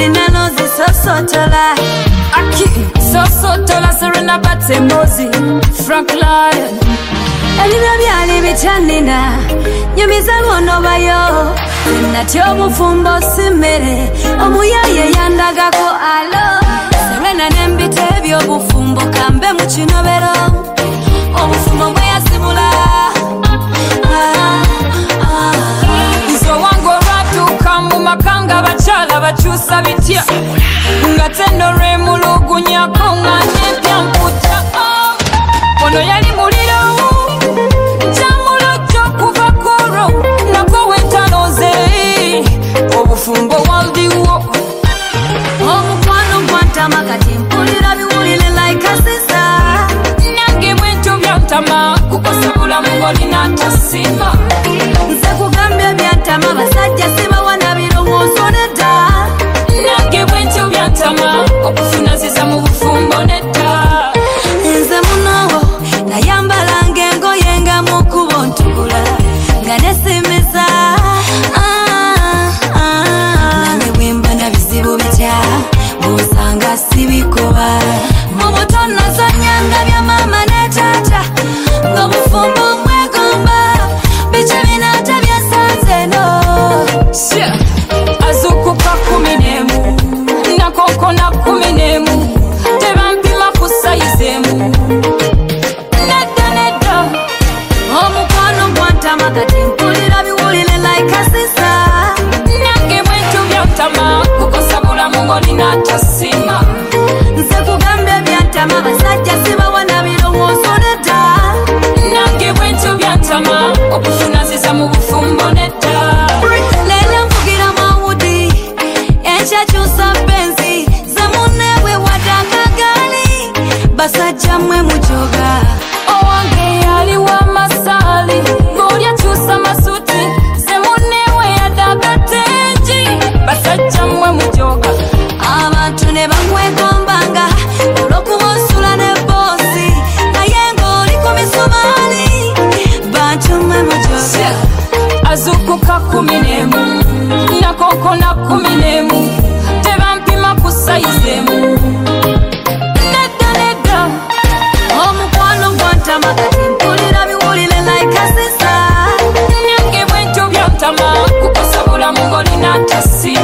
Ninalozi sosotola Aki sosotola Serena Batemozi Frank Lion Elibya byali bichanina Nyumiza ngono bayo Natyo mufumbo simere Omuyaye yandagako alo Serena nembite by'obufumbo Kambe mu kinobero Obufumbo bwe yasimula Nzo wango ratuka mu makanga Bachala bachusa bitya Nga tendore mulugunyako Nga nepya mputa Ono yali muliro Jamulo chokuva kuro Nako wetanoze Obufumbo waldiwo Omukwano gwantama kati mpulira biwulire like a sister Nange bwentu byantama Kukosa bulamu ng'olina tasima Nze kugambye byantama basajja sibawana birowoozo nedda Nange bwentu byantama Okufuna ziza mu bufumbo nedda Nze munowo nayambalanga engoye nga mu kkubo ntugula nga nesimiza nange bwemba na bizibu bitya bw'osanga sibikoba mu buto nazanyanga bya mama ne taata ng'obufumbo mwegomba biki binata byasanze no azukuka 11 nakoko na 11 tebampima ku sayizi emu nedda omukwano gwantama kati mpulira biwulire like a sister nange bwentu byantama kukosa bulamu ng'olina tasima nze kugambye byantama basajja sibawana birowoozo nedda nange bwentu byantama okufuna ziza mu bufumbo nedda leero nvugira mawudi ekyakyusa benzi ze munneebwe wadanga gaali basajja mmwe mujoga owange yali w'amasaali ng'oli akyusa masuti ze munneewe yadaga tengi basajja mmwe mujoga abantu ne bamwegombanga olw'okuba osula ne boosi naye ng'oli ku misumaali bantu mmwe mujoga azukuka 11 nakoko na 11 tebampima ku sayizi emu nedda omukwano gwantama kati mpulira biwulire like a sister nange bwentu byantama kukosa bulamu ng'olina tasima